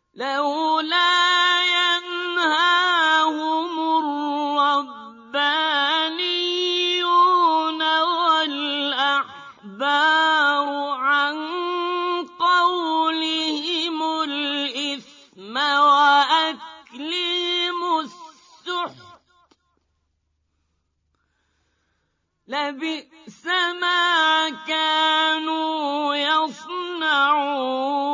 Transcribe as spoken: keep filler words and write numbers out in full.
لولا ينهاهم الربانيون والأحبار عن قولهم الإثم وأكلهم السحت لبئس ما كانوا يصنعون